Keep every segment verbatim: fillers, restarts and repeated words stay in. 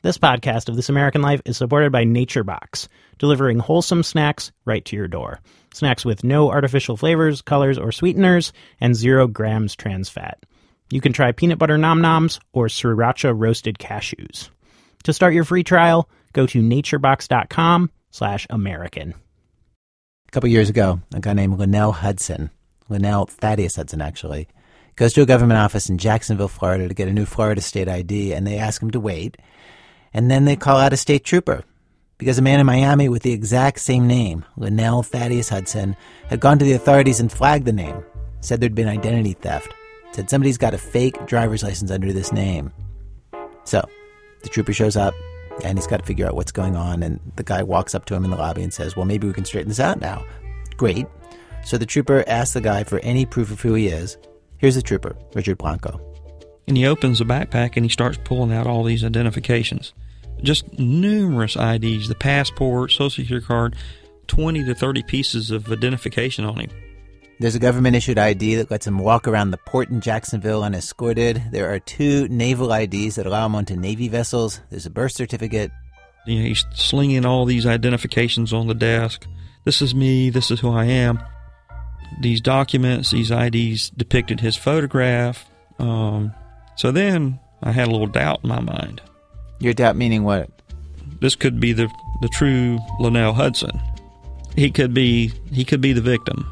This podcast of This American Life is supported by NatureBox, delivering wholesome snacks right to your door. Snacks with no artificial flavors, colors, or sweeteners, and zero grams trans fat. You can try peanut butter nom noms or sriracha roasted cashews. To start your free trial, go to naturebox.com slash American. A couple years ago, a guy named Linnell Hudson, Linnell Thaddeus Hudson actually, goes to a government office in Jacksonville, Florida to get a new Florida state I D, and they ask him to wait. And then they call out a state trooper because a man in Miami with the exact same name, Linnell Thaddeus Hudson, had gone to the authorities and flagged the name, said there'd been identity theft, said somebody's got a fake driver's license under this name. So the trooper shows up, and he's got to figure out what's going on, and the guy walks up to him in the lobby and says, well, maybe we can straighten this out now. Great. So the trooper asks the guy for any proof of who he is. Here's the trooper, Richard Blanco. And he opens the backpack and he starts pulling out all these identifications. Just numerous I Ds, the passport, social security card, twenty to thirty pieces of identification on him. There's a government-issued I D that lets him walk around the port in Jacksonville unescorted. There are two naval I Ds that allow him onto Navy vessels. There's a birth certificate. You know, he's slinging all these identifications on the desk. This is me. This is who I am. These documents, these I Ds depicted his photograph. Um, so then I had a little doubt in my mind. Your doubt meaning what? This could be the the true Linnell Hudson. He could be he could be the victim.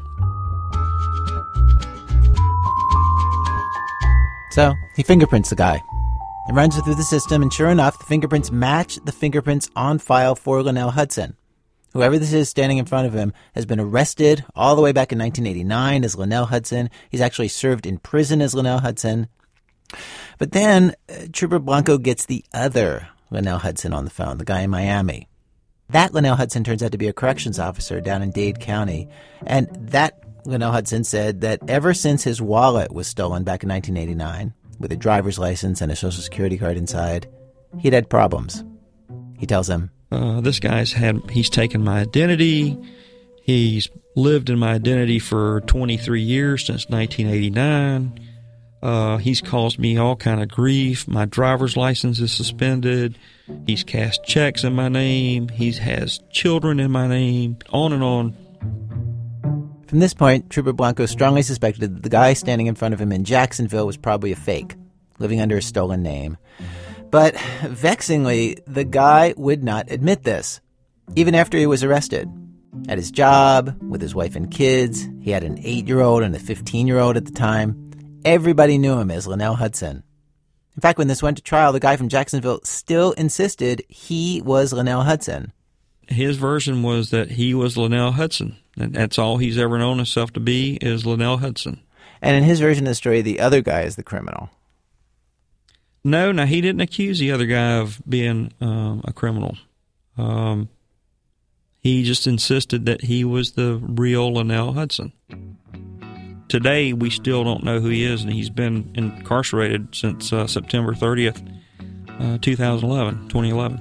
So he fingerprints the guy and runs it through the system, and sure enough, the fingerprints match the fingerprints on file for Linnell Hudson. Whoever this is standing in front of him has been arrested all the way back in nineteen eighty-nine as Linnell Hudson. He's actually served in prison as Linnell Hudson. But then uh, Trooper Blanco gets the other Linnell Hudson on the phone, the guy in Miami. That Linnell Hudson turns out to be a corrections officer down in Dade County. And that Linnell Hudson said that ever since his wallet was stolen back in nineteen eighty-nine, with a driver's license and a social security card inside, he'd had problems. He tells him, Uh, this guy's had, he's taken my identity. He's lived in my identity for twenty-three years, since nineteen eighty-nine. Uh, he's caused me all kind of grief. My driver's license is suspended. He's cashed checks in my name. He has children in my name, on and on. From this point, Trooper Blanco strongly suspected that the guy standing in front of him in Jacksonville was probably a fake, living under a stolen name. But, vexingly, the guy would not admit this, even after he was arrested. At his job, with his wife and kids, he had an eight-year-old and a fifteen-year-old at the time. Everybody knew him as Linnell Hudson. In fact, when this went to trial, the guy from Jacksonville still insisted he was Linnell Hudson. His version was that he was Linnell Hudson. And that's all he's ever known himself to be, is Linnell Hudson. And in his version of the story, the other guy is the criminal. No, no, he didn't accuse the other guy of being um, a criminal. Um, he just insisted that he was the real Linnell Hudson. Today, we still don't know who he is, and he's been incarcerated since uh, September thirtieth, uh, twenty eleven, twenty eleven.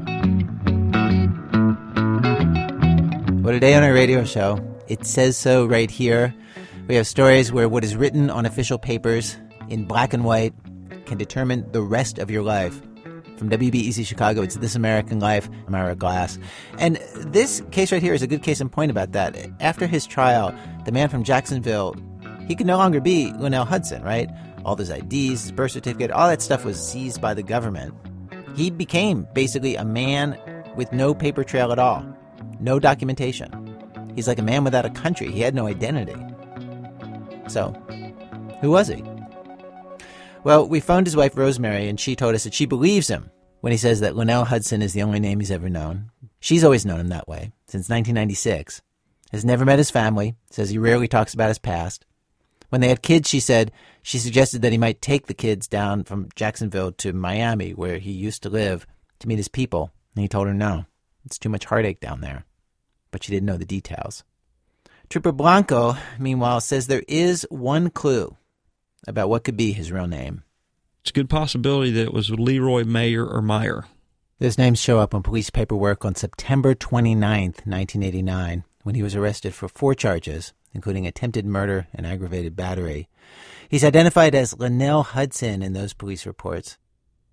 Well, today on our radio show, It Says So right here, we have stories where what is written on official papers in black and white can determine the rest of your life. From W B E Z Chicago, it's This American Life. I'm Ira Glass. And this case right here is a good case in point about that. After his trial, the man from Jacksonville, he could no longer be Linnell Hudson, right? All his I Ds, his birth certificate, all that stuff was seized by the government. He became basically a man with no paper trail at all, no documentation. He's like a man without a country. He had no identity. So, who was he? Well, we phoned his wife, Rosemary, and she told us that she believes him when he says that Linnell Hudson is the only name he's ever known. She's always known him that way, since nineteen ninety-six. Has never met his family, says he rarely talks about his past. When they had kids, she said, she suggested that he might take the kids down from Jacksonville to Miami, where he used to live, to meet his people. And he told her no, it's too much heartache down there. But she didn't know the details. Trooper Blanco, meanwhile, says there is one clue about what could be his real name. It's a good possibility that it was Leroy Mayer or Meyer. Those names show up on police paperwork on September twenty-ninth, nineteen eighty-nine, when he was arrested for four charges, including attempted murder and aggravated battery. He's identified as Linnell Hudson in those police reports.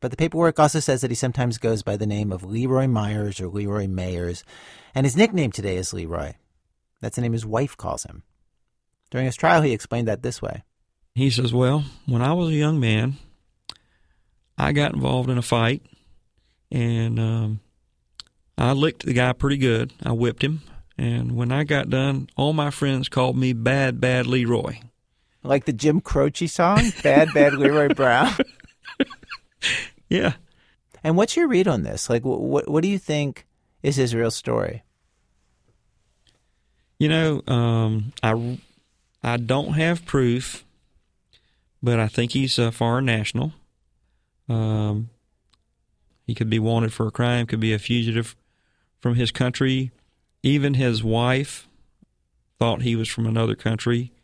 But the paperwork also says that he sometimes goes by the name of Leroy Myers or Leroy Mayers, and his nickname today is Leroy. That's the name his wife calls him. During his trial, he explained that this way. He says, well, when I was a young man, I got involved in a fight, and um, I licked the guy pretty good. I whipped him, and when I got done, all my friends called me Bad, Bad Leroy. Like the Jim Croce song, Bad, Bad Leroy Brown? Yeah. And what's your read on this? Like, what what do you think is his real story? You know, um, I, I don't have proof, but I think he's a foreign national. Um, he could be wanted for a crime, could be a fugitive from his country. Even his wife thought he was from another country.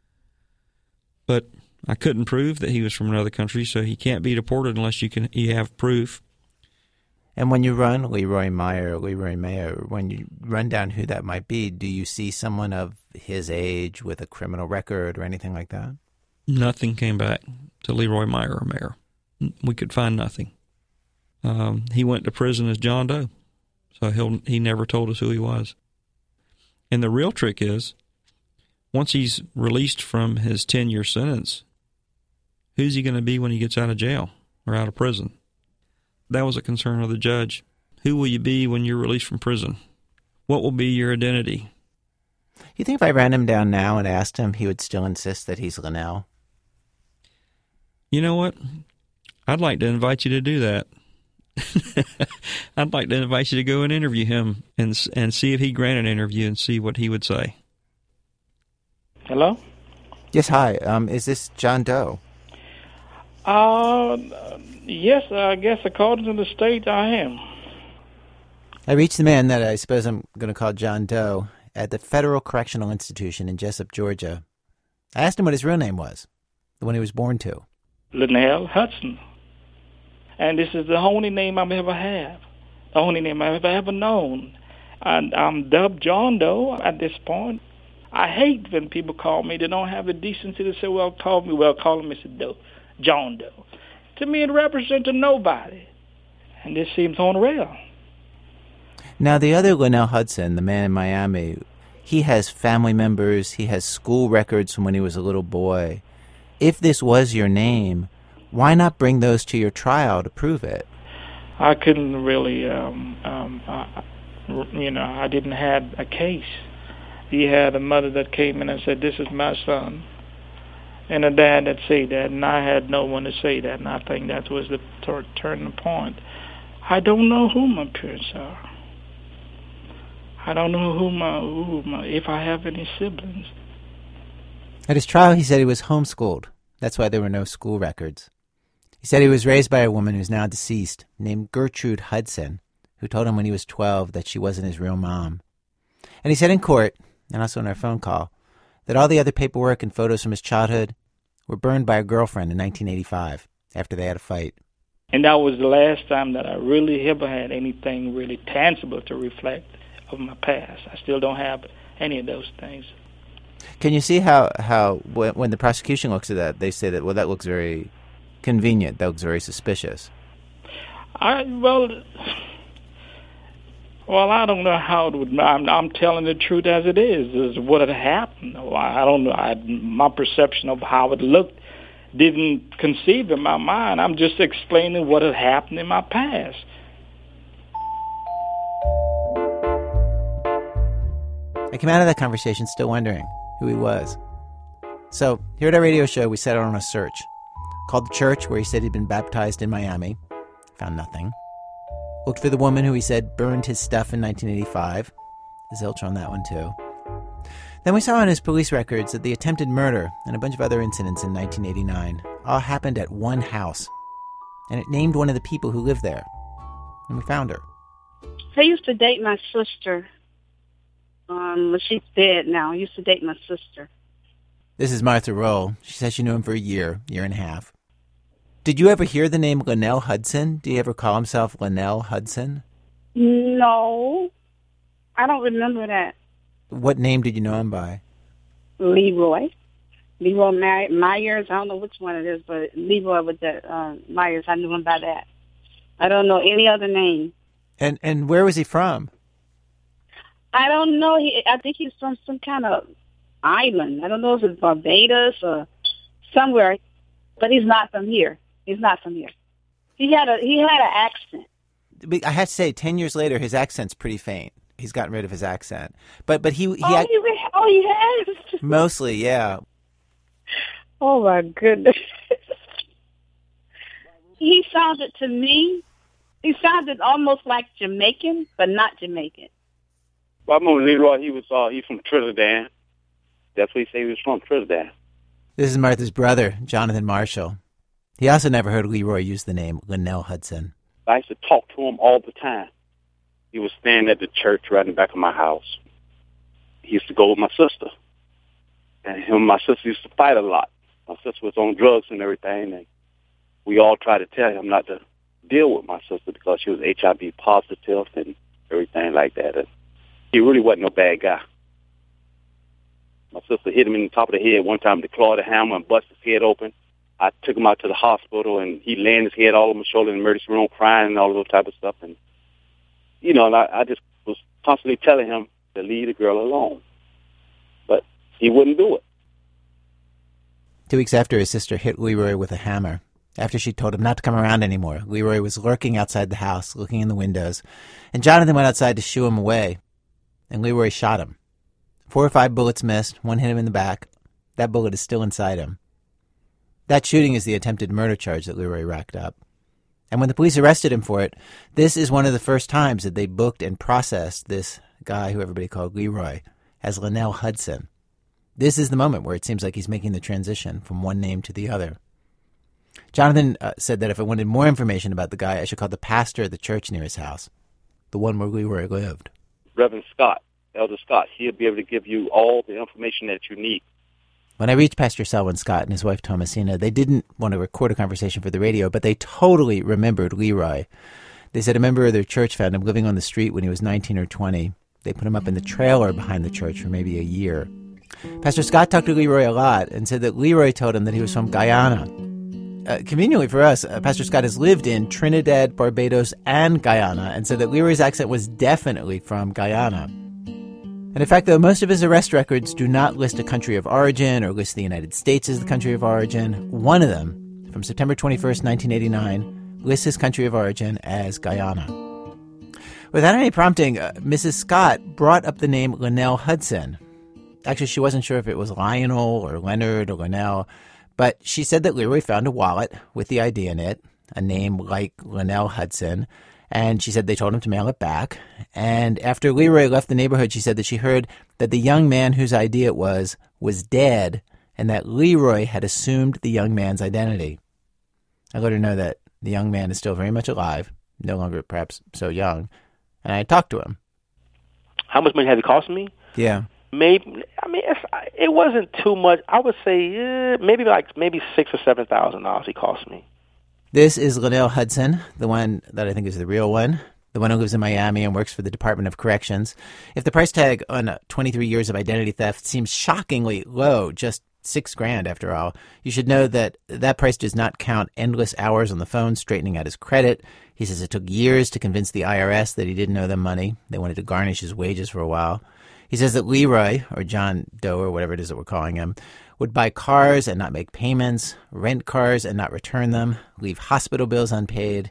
But I couldn't prove that he was from another country, so he can't be deported unless you can you have proof. And when you run Leroy Meyer, Leroy Mayer, when you run down who that might be, do you see someone of his age with a criminal record or anything like that? Nothing came back to Leroy Meyer or Mayer. We could find nothing. Um, he went to prison as John Doe, so he'll, he never told us who he was. And the real trick is, once he's released from his ten-year sentence, who's he going to be when he gets out of jail or out of prison? That was a concern of the judge. Who will you be when you're released from prison? What will be your identity? You think if I ran him down now and asked him, he would still insist that he's Linnell? You know what? I'd like to invite you to do that. I'd like to invite you to go and interview him and and see if he'd grant an interview and see what he would say. Hello? Yes, hi. Um, is this John Doe? Uh, yes, I guess according to the state, I am. I reached the man that I suppose I'm going to call John Doe at the Federal Correctional Institution in Jessup, Georgia. I asked him what his real name was, the one he was born to. Linnell Hudson. And this is the only name I've ever had, the only name I've ever known. And I'm dubbed John Doe at this point. I hate when people call me. They don't have the decency to say, well, call me, well, call him Mister Doe, John Doe. To me, it represents a nobody. And this seems unreal. Now, the other Linnell Hudson, the man in Miami, he has family members, he has school records from when he was a little boy. If this was your name, why not bring those to your trial to prove it? I couldn't really, um, um, I, you know, I didn't have a case. He had a mother that came in and said, this is my son, and a dad that said that, and I had no one to say that, and I think that was the t- turning point. I don't know who my parents are. I don't know who my, who my, if I have any siblings. At his trial, he said he was homeschooled. That's why there were no school records. He said he was raised by a woman who's now deceased, named Gertrude Hudson, who told him when he was twelve that she wasn't his real mom. And he said in court, and also on our phone call, that all the other paperwork and photos from his childhood were burned by a girlfriend in nineteen eighty-five after they had a fight. And that was the last time that I really ever had anything really tangible to reflect of my past. I still don't have any of those things. Can you see how, how when, when the prosecution looks at that, they say that, well, that looks very convenient, that looks very suspicious? I, well, well, I don't know how it would, I'm, I'm telling the truth as it is, is what had happened. I don't know, I, my perception of how it looked didn't conceive in my mind. I'm just explaining what had happened in my past. I came out of that conversation still wondering who he was. So, here at our radio show, we set out on a search. Called the church where he said he'd been baptized in Miami. Found nothing. Looked for the woman who he said burned his stuff in nineteen eighty-five. Zilch on that one, too. Then we saw on his police records that the attempted murder and a bunch of other incidents in nineteen eighty-nine all happened at one house. And it named one of the people who lived there. And we found her. I used to date my sister. Um, well, she's dead now. I used to date my sister. This is Martha Roll. She says she knew him for a year, year and a half. Did you ever hear the name Linnell Hudson? Do you ever call himself Linnell Hudson? No. I don't remember that. What name did you know him by? Leroy. Leroy My- Myers. I don't know which one it is, but Leroy with the uh, Myers. I knew him by that. I don't know any other name. And and where was he from? I don't know. He, I think he's from some kind of island. I don't know if it's Barbados or somewhere, but he's not from here. He's not from here. He had a he had an accent. I have to say, ten years later, his accent's pretty faint. He's gotten rid of his accent, but but he he oh, had, he oh he has mostly, yeah. Oh my goodness. He sounded to me. He sounded almost like Jamaican, but not Jamaican. Well, I remember Leroy. He was uh, he's from Trinidad. That's what he said he was from, Trinidad. This is Martha's brother, Jonathan Marshall. He also never heard Leroy use the name Linnell Hudson. I used to talk to him all the time. He was staying at the church right in the back of my house. He used to go with my sister. And him and my sister used to fight a lot. My sister was on drugs and everything, and we all tried to tell him not to deal with my sister because she was H I V positive and everything like that. And he really wasn't no bad guy. My sister hit him in the top of the head one time with the claw of the hammer and busted his head open. I took him out to the hospital, and he landed his head all over my shoulder in the emergency room crying and all of those type of stuff. And, you know, and I, I just was constantly telling him to leave the girl alone. But he wouldn't do it. Two weeks after, his sister hit Leroy with a hammer. After she told him not to come around anymore, Leroy was lurking outside the house, looking in the windows, and Jonathan went outside to shoo him away, and Leroy shot him. Four or five bullets missed, one hit him in the back. That bullet is still inside him. That shooting is the attempted murder charge that Leroy racked up. And when the police arrested him for it, this is one of the first times that they booked and processed this guy who everybody called Leroy as Linnell Hudson. This is the moment where it seems like he's making the transition from one name to the other. Jonathan uh, said that if I wanted more information about the guy, I should call the pastor of the church near his house, the one where Leroy lived. Reverend Scott, Elder Scott, he'll be able to give you all the information that you need. When I reached Pastor Selwyn Scott and his wife Thomasina, they didn't want to record a conversation for the radio, but they totally remembered Leroy. They said a member of their church found him living on the street when he was nineteen or twenty. They put him up in the trailer behind the church for maybe a year. Pastor Scott talked to Leroy a lot and said that Leroy told him that he was from Guyana. Uh, conveniently for us, uh, Pastor Scott has lived in Trinidad, Barbados, and Guyana, and said that Leroy's accent was definitely from Guyana. And in fact, though, most of his arrest records do not list a country of origin or list the United States as the country of origin. One of them, from September twenty-first, nineteen eighty-nine, lists his country of origin as Guyana. Without any prompting, uh, Missus Scott brought up the name Linnell Hudson. Actually, she wasn't sure if it was Lionel or Leonard or Linnell, but she said that Leroy found a wallet with the I D in it, a name like Linnell Hudson, and she said they told him to mail it back. And after Leroy left the neighborhood, she said that she heard that the young man whose I D it was was dead, and that Leroy had assumed the young man's identity. I let her know that the young man is still very much alive, no longer perhaps so young, and I talked to him. How much money has it cost me? Yeah. Maybe, I mean, it's, it wasn't too much. I would say eh, maybe like maybe six or seven thousand dollars it cost me. This is Linnell Hudson, the one that I think is the real one, the one who lives in Miami and works for the Department of Corrections. If the price tag on uh, twenty-three years of identity theft seems shockingly low, just six grand after all, you should know that that price does not count endless hours on the phone straightening out his credit. He says it took years to convince the I R S that he didn't owe them money. They wanted to garnish his wages for a while. He says that Leroy, or John Doe, or whatever it is that we're calling him, would buy cars and not make payments, rent cars and not return them, leave hospital bills unpaid.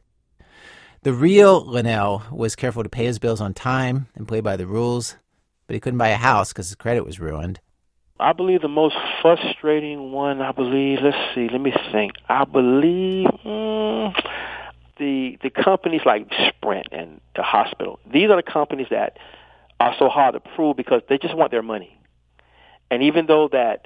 The real Linnell was careful to pay his bills on time and play by the rules, but he couldn't buy a house because his credit was ruined. I believe the most frustrating one, I believe, let's see, let me think. I believe mm, the the companies like Sprint and the hospital, these are the companies that are so hard to prove because they just want their money. And even though that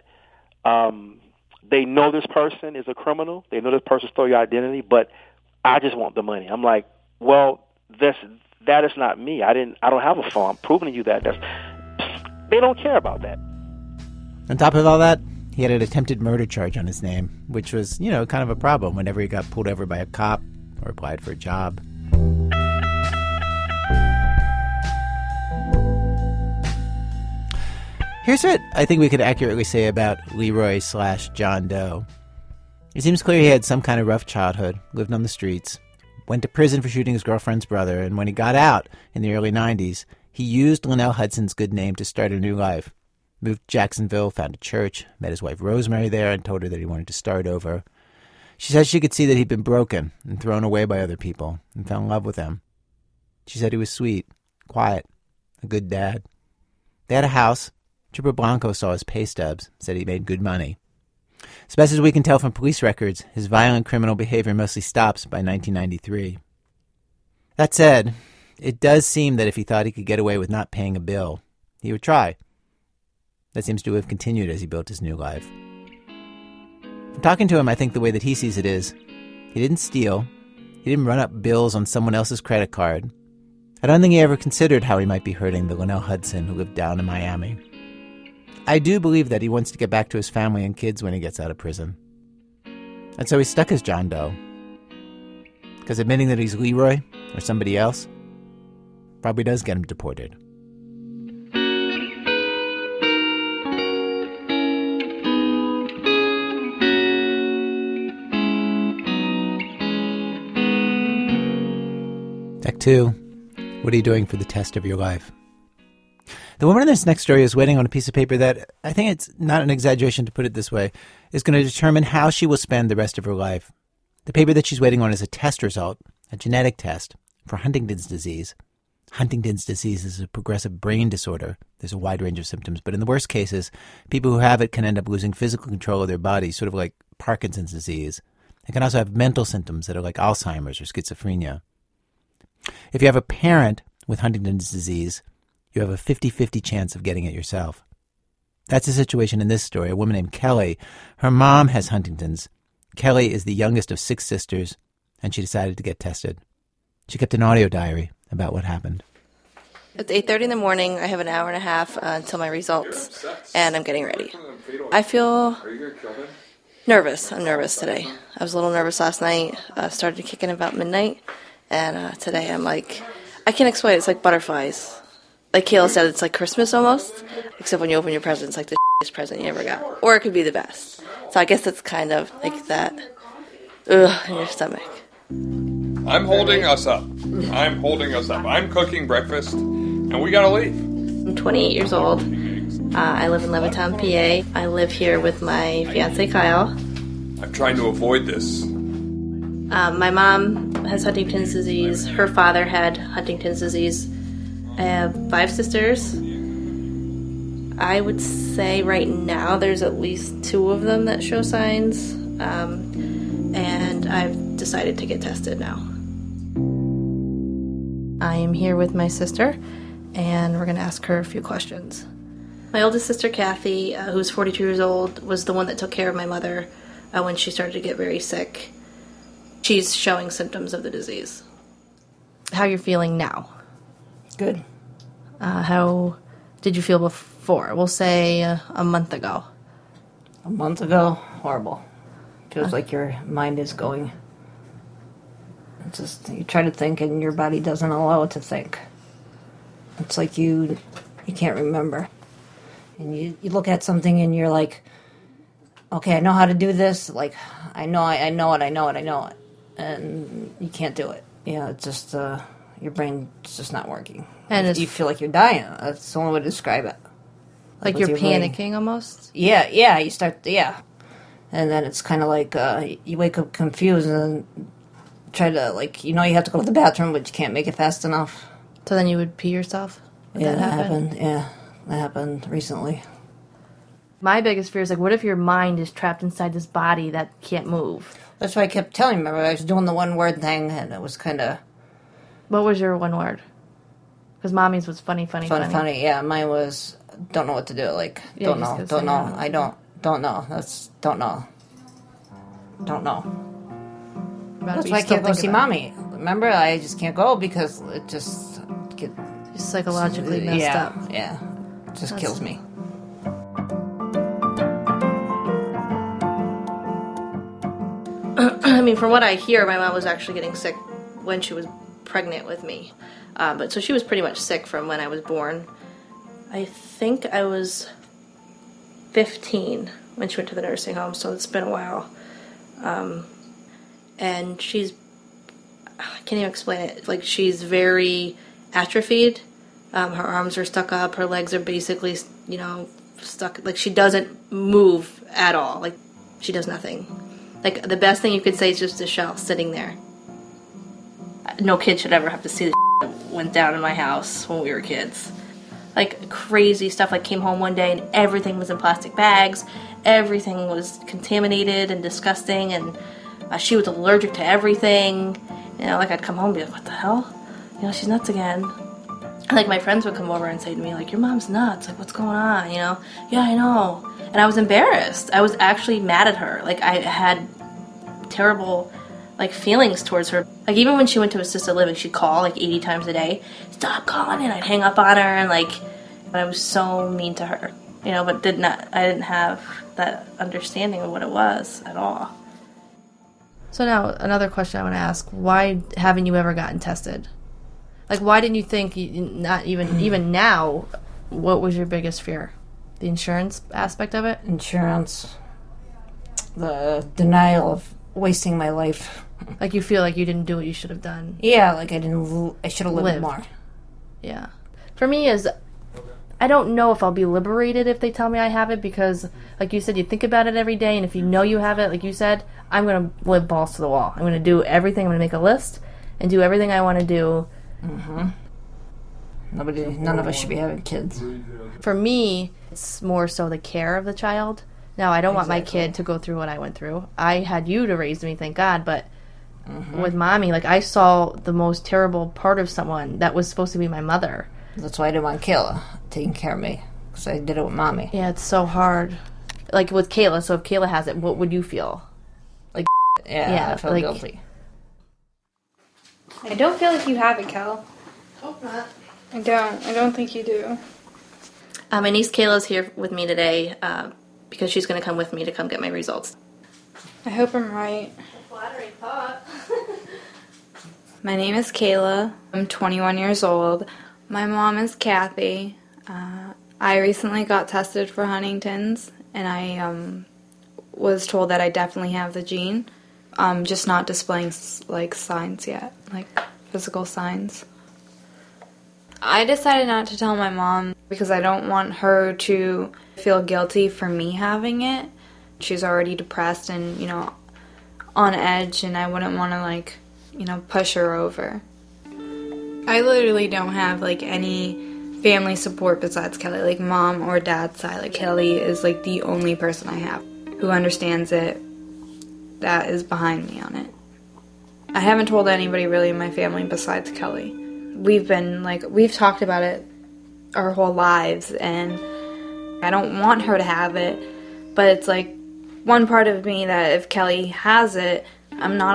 um, they know this person is a criminal, they know this person stole your identity, but I just want the money. I'm like, well, this that is not me. I didn't. I don't have a phone. I'm proving to you that. That's, they don't care about that. On top of all that, he had an attempted murder charge on his name, which was, you know, kind of a problem whenever he got pulled over by a cop or applied for a job. Here's what I think we could accurately say about Leroy slash John Doe. It seems clear he had some kind of rough childhood, lived on the streets, went to prison for shooting his girlfriend's brother, and when he got out in the early nineties, he used Lynell Hudson's good name to start a new life. Moved to Jacksonville, found a church, met his wife Rosemary there, and told her that he wanted to start over. She said she could see that he'd been broken and thrown away by other people, and fell in love with them. She said he was sweet, quiet, a good dad. They had a house. Trooper Blanco saw his pay stubs, said he made good money. As best as we can tell from police records, his violent criminal behavior mostly stops by nineteen ninety-three. That said, it does seem that if he thought he could get away with not paying a bill, he would try. That seems to have continued as he built his new life. From talking to him, I think the way that he sees it is, he didn't steal, he didn't run up bills on someone else's credit card. I don't think he ever considered how he might be hurting the Lynell Hudson who lived down in Miami. I do believe that he wants to get back to his family and kids when he gets out of prison. And so he's stuck as John Doe. Because admitting that he's Leroy or somebody else probably does get him deported. Act two. What are you doing for the test of your life? The woman in this next story is waiting on a piece of paper that, I think it's not an exaggeration to put it this way, is going to determine how she will spend the rest of her life. The paper that she's waiting on is a test result, a genetic test, for Huntington's disease. Huntington's disease is a progressive brain disorder. There's a wide range of symptoms, but in the worst cases, people who have it can end up losing physical control of their bodies, sort of like Parkinson's disease. They can also have mental symptoms that are like Alzheimer's or schizophrenia. If you have a parent with Huntington's disease, you have a fifty-fifty chance of getting it yourself. That's the situation in this story. A woman named Kelly, her mom has Huntington's. Kelly is the youngest of six sisters, and she decided to get tested. She kept an audio diary about what happened. It's eight thirty in the morning. I have an hour and a half uh, until my results, and I'm getting ready. I feel nervous. I'm nervous today. I was a little nervous last night. Uh, started kicking about midnight, and uh, today I'm like, I can't explain it. It's like butterflies. Like Kayla said, it's like Christmas almost, except when you open your present, it's like the shittiest present you ever got. Or it could be the best. So I guess it's kind of like that, ugh, in your stomach. I'm holding us up. I'm holding us up. I'm cooking breakfast, and we gotta leave. I'm twenty-eight years old. Uh, I live in Levittown, P A. I live here with my fiancé, Kyle. I'm trying to avoid this. Um, my mom has Huntington's disease. Her father had Huntington's disease. I have five sisters. I would say right now there's at least two of them that show signs. Um, and I've decided to get tested now. I am here with my sister, and we're going to ask her a few questions. My oldest sister, Kathy, uh, who's forty-two years old, was the one that took care of my mother uh, when she started to get very sick. She's showing symptoms of the disease. How you're feeling now? Good. Uh, how did you feel before? We'll say uh, a month ago. A month ago? Horrible. Feels uh, like your mind is going. It's just, you try to think and your body doesn't allow it to think. It's like you you can't remember. And you, you look at something and you're like, okay, I know how to do this. Like, I know I, I know it, I know it, I know it. And you can't do it. Yeah, it's just... Uh, your brain's just not working. And you feel like you're dying. That's the only way to describe it. Like, like you're panicking brain. Almost? Yeah, yeah, you start, yeah. And then it's kind of like uh, you wake up confused and then try to, like, you know you have to go to the bathroom, but you can't make it fast enough. So then you would pee yourself? Would yeah, that, that happen? happened. Yeah, that happened recently. My biggest fear is, like, what if your mind is trapped inside this body that can't move? That's why I kept telling you. Remember, I was doing the one-word thing, and it was kind of... What was your one word? Because mommy's was funny, funny, funny. Funny, funny, yeah. Mine was, don't know what to do. Like, yeah, don't know, don't know. I don't, don't know. That's, don't know. Don't know. That's why I can't go see mommy. Remember, I just can't go because it just... Get, You're psychologically messed yeah, up. Yeah, it just That's, kills me. I mean, from what I hear, my mom was actually getting sick when she was pregnant with me. Uh, but so she was pretty much sick from when I was born. I think I was fifteen when she went to the nursing home, so it's been a while. Um, and she's, I can't even explain it. Like, she's very atrophied. Um, her arms are stuck up. Her legs are basically, you know, stuck. Like, she doesn't move at all. Like, she does nothing. Like, the best thing you could say is just a shell sitting there. No kid should ever have to see the that went down in my house when we were kids. Like, crazy stuff. Like, came home one day and everything was in plastic bags. Everything was contaminated and disgusting, and uh, she was allergic to everything. You know, like, I'd come home and be like, what the hell? You know, she's nuts again. And, like, my friends would come over and say to me, like, your mom's nuts. Like, what's going on? You know? Yeah, I know. And I was embarrassed. I was actually mad at her. Like, I had terrible, like, feelings towards her. Like, even when she went to assisted living, she'd call, like, eighty times a day. Stop calling, and I'd hang up on her, and, like, I was so mean to her. You know, but did not, I didn't have that understanding of what it was at all. So now, another question I want to ask. Why haven't you ever gotten tested? Like, why didn't you think, you, not even, even now, what was your biggest fear? The insurance aspect of it? Insurance. The denial of wasting my life. Like, you feel like you didn't do what you should have done. Yeah, like I didn't, I should have lived, lived more. Yeah. For me is, I don't know if I'll be liberated if they tell me I have it, because, like you said, you think about it every day, and if you know you have it, like you said, I'm going to live balls to the wall. I'm going to do everything. I'm going to make a list and do everything I want to do. Mm-hmm. Nobody, none of us should be having kids. For me, it's more so the care of the child. Now, I don't exactly. want my kid to go through what I went through. I had you to raise me, thank God, but mm-hmm. with Mommy, like, I saw the most terrible part of someone that was supposed to be my mother. That's why I didn't want Kayla taking care of me, because I did it with Mommy. Yeah, it's so hard. Like, with Kayla, so if Kayla has it, what would you feel? Like, yeah, yeah I feel like, guilty. I don't feel like you have it, Kel. Hope not. I don't. I don't think you do. Uh, my niece Kayla's here with me today uh, because she's going to come with me to come get my results. I hope I'm right. Flattering thought. My name is Kayla. I'm twenty-one years old. My mom is Kathy. Uh, I recently got tested for Huntington's, and I um, was told that I definitely have the gene. I'm just not displaying, like, signs yet, like physical signs. I decided not to tell my mom because I don't want her to feel guilty for me having it. She's already depressed and, you know, on edge, and I wouldn't want to, like, you know, push her over. I literally don't have, like, any family support besides Kelly, like mom or dad's side. Like, Kelly is, like, the only person I have who understands it, that is behind me on it. I haven't told anybody really in my family besides Kelly. We've been, like, we've talked about it our whole lives, and I don't want her to have it, but it's, like, one part of me that if Kelly has it, I'm not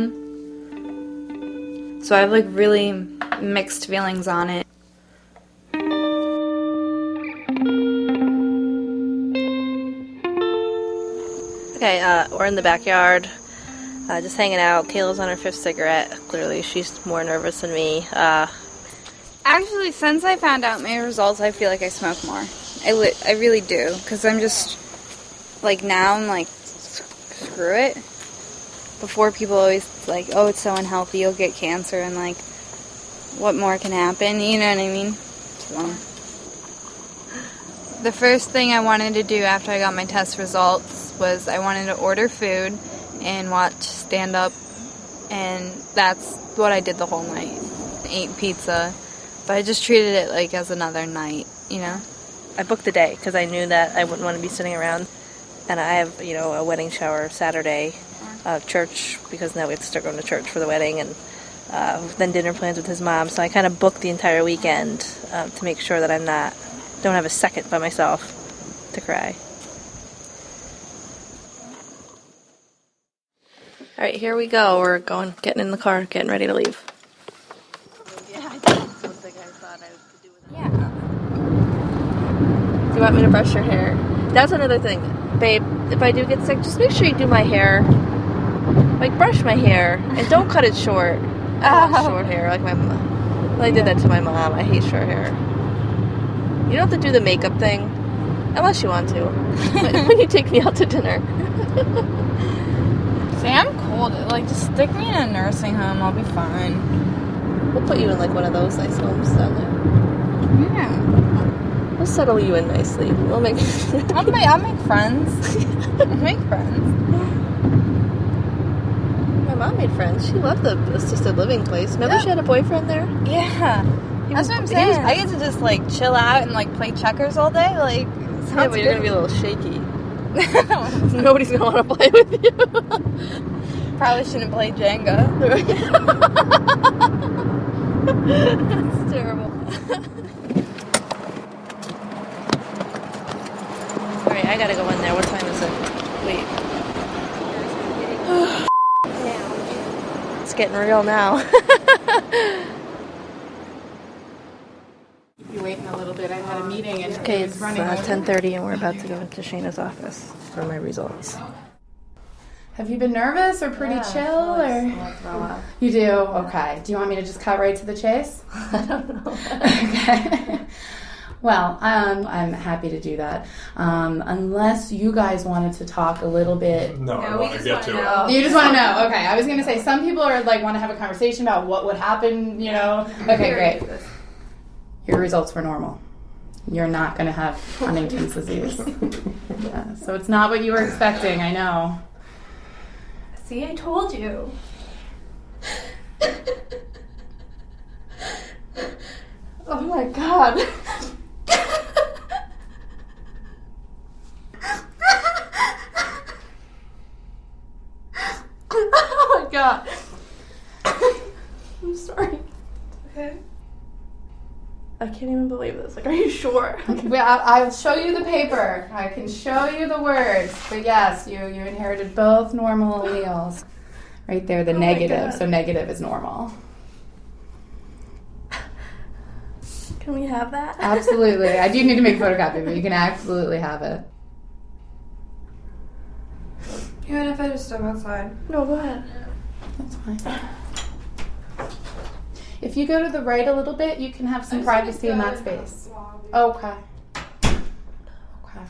alone. So I have, like, really mixed feelings on it. Okay, uh, we're in the backyard, uh, just hanging out. Kayla's on her fifth cigarette. Clearly, she's more nervous than me. Uh, Actually, since I found out my results, I feel like I smoke more. I, li- I really do, because I'm just, like, now I'm like, screw it. Before, people always, like, oh, it's so unhealthy, you'll get cancer, and, like, what more can happen, you know what I mean? So, the first thing I wanted to do after I got my test results was I wanted to order food and watch stand-up, and that's what I did the whole night. Ate pizza, but I just treated it like as another night, you know? I booked the day because I knew that I wouldn't want to be sitting around, and I have, you know, a wedding shower Saturday, uh, church, because now we have to start going to church for the wedding, and uh, then dinner plans with his mom, so I kind of booked the entire weekend uh, to make sure that I'm not, don't have a second by myself to cry. All right, here we go. We're going, getting in the car, getting ready to leave. Yeah, I did something I thought I could do with it. Yeah. Do you want me to brush your hair? That's another thing. Babe, if I do get sick, just make sure you do my hair. Like, brush my hair. And don't cut it short. I want short hair, like my mom. I did that to my mom. I hate short hair. You don't have to do the makeup thing. Unless you want to. When you take me out to dinner. Say, I'm told it, like, just stick me in a nursing home. I'll be fine. We'll put you in, like, one of those nice homes down there. Yeah. We'll settle you in nicely. We'll make... I'll make, I'll make friends. I'll make friends. My mom made friends. She loved the assisted living place. Remember Yeah. she had a boyfriend there? Yeah. He That's was- what I'm he saying. was- I get to just, like, chill out and, like, play checkers all day. Like, sounds Yeah, but you're good. going to be a little shaky. Nobody's going to want to play with you. Probably shouldn't play Jenga. That's terrible. All right, I gotta go in there. What time is it? Wait. It's getting real now. You waiting a little bit. I had a meeting and Okay, it was it's running uh, over. ten thirty and we're about to go into Shayna's office for my results. Have you been nervous or pretty Yeah, chill? I Or throw up. you do? Okay. Do you want me to just cut right to the chase? I don't know. Okay. Well, um, I'm happy to do that. Um, unless you guys wanted to talk a little bit. No, I want to get to it. You just want to know. Okay. I was going to say some people are like want to have a conversation about what would happen, you know. Okay, great. Your results were normal. You're not going to have Huntington's disease. Yeah, so it's not what you were expecting, I know. See, I told you. Oh my god. Oh my god. I'm sorry. Okay. I can't even believe this. Like, are you sure? Well, I- I'll show you the paper. I can show you the words. But yes, you, you inherited both normal alleles. Right there, the Oh my negative. God. So negative is normal. Can we have that? Absolutely. I do need to make a photocopy, but you can absolutely have it. Even if I just step outside. No, go ahead. That's fine. If you go to the right a little bit, you can have some privacy in that space. Okay. Okay.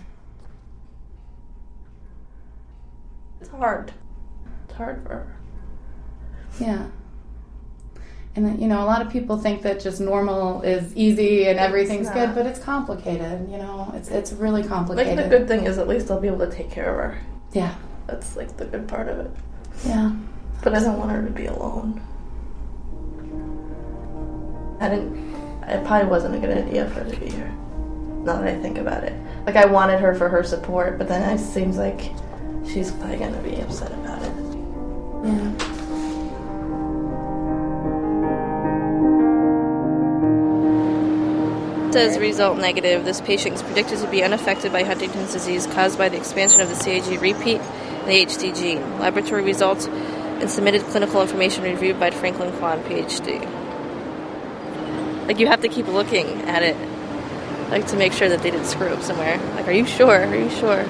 It's hard. It's hard for her. Yeah. And then, you know, a lot of people think that just normal is easy and everything's It's good, not. but it's complicated, you know. It's it's really Like, complicated. the good thing is at least I'll be able to take care of her. Yeah. That's, like, the good part of it. Yeah. But I don't want her to be alone. I didn't... It probably wasn't a good idea for her to be here. Now that I think about it. Like, I wanted her for her support, but then it seems like she's probably going to be upset about it. Yeah. Says result negative. This patient is predicted to be unaffected by Huntington's disease caused by the expansion of the C A G repeat and the H D gene. Laboratory results and submitted clinical information reviewed by Franklin Kwan, P H D. Like, you have to keep looking at it, like, to make sure that they didn't screw up somewhere. Like, are you sure? Are you sure?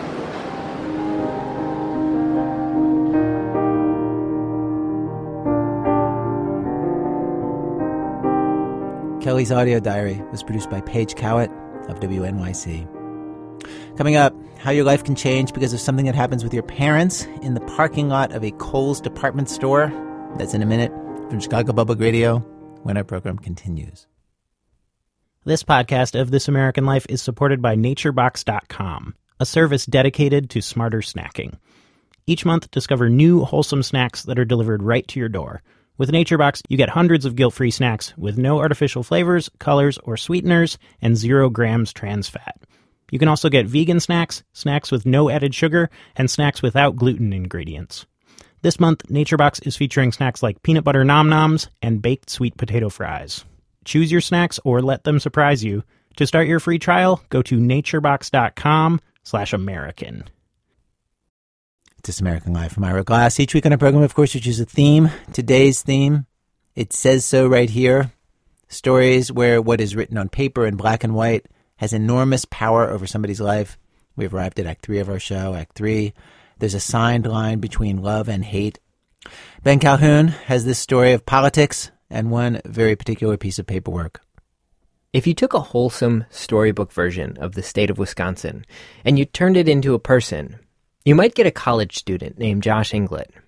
Kelly's audio diary was produced by Paige Cowett of W N Y C. Coming up, how your life can change because of something that happens with your parents in the parking lot of a Kohl's department store. That's in a minute from Chicago Public Radio when our program continues. This podcast of This American Life is supported by nature box dot com, a service dedicated to smarter snacking. Each month, discover new wholesome snacks that are delivered right to your door. With NatureBox, you get hundreds of guilt-free snacks with no artificial flavors, colors, or sweeteners, and zero grams trans fat. You can also get vegan snacks, snacks with no added sugar, and snacks without gluten ingredients. This month, NatureBox is featuring snacks like peanut butter nom noms and baked sweet potato fries. Choose your snacks or let them surprise you. To start your free trial, go to naturebox.com slash American. This American Life from Ira Glass. Each week on our program, of course, we choose a theme. Today's theme, It Says So Right Here. Stories where what is written on paper in black and white has enormous power over somebody's life. We've arrived at Act three of our show. Act three, there's a signed line between love and hate. Ben Calhoun has this story of politics and one very particular piece of paperwork. If you took a wholesome storybook version of the state of Wisconsin and you turned it into a person, you might get a college student named Josh Inglet.